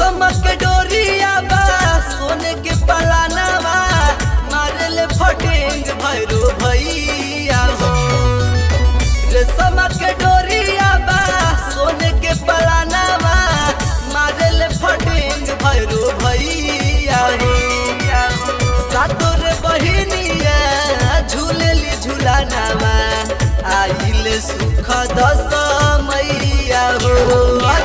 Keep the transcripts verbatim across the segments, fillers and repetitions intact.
रेशम के डोरिया बा सोने के पलानावा मारेले फटेंग भैरो भैया हो। रेशम के डोरिया बा सोने के पलानावा मारेले फटेंग भैरो भैया हो। सातोर बहिनिया झूलेली झूलानावा आइले सुख दस मैया हो।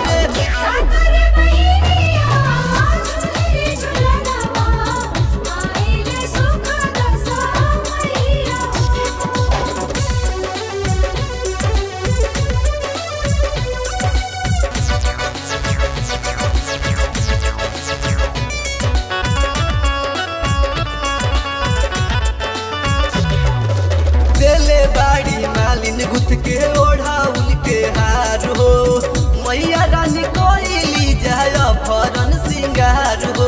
बाड़ी मालिन गुथ के ओढ़ाउल के हार हो। मैया रानी कोइली जाय फरन सिंगार हो।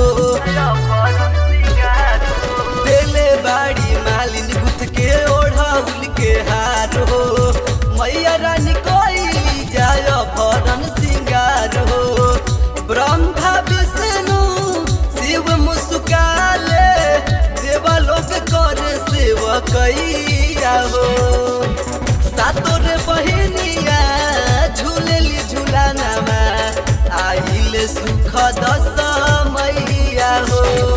बेले बाड़ी मालिन गुथ के ओढ़ाउल के हार हो। मैया रानी कोइली जाय फरन सिंगार हो। ब्रह्मा विष्णु शिव मुस्काले देवलोक कर सेवकैया हो। सातोर बहिनिया झूलेली झूलानावा आइले सुख दस मैया हो।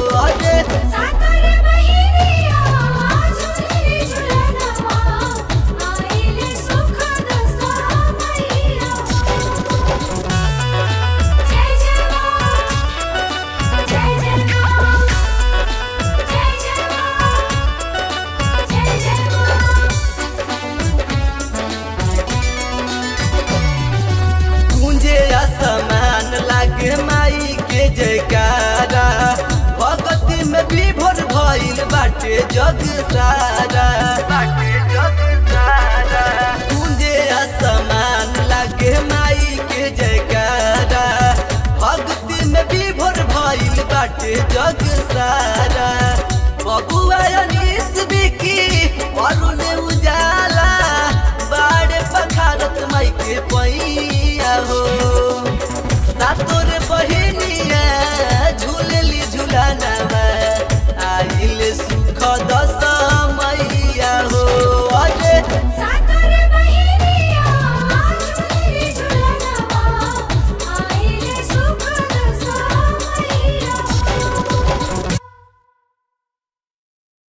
समान लागे माई के जयकारा भगती में भी भोर भइल बाटे जग सारा। गूंजे आसमान लागे माई के जयकारा भगती में भी भोर भइल बाटे जग सारा। बबुआ अनीस बिकी अरुण उजाला बाड़े पखारत माई के पैया हो।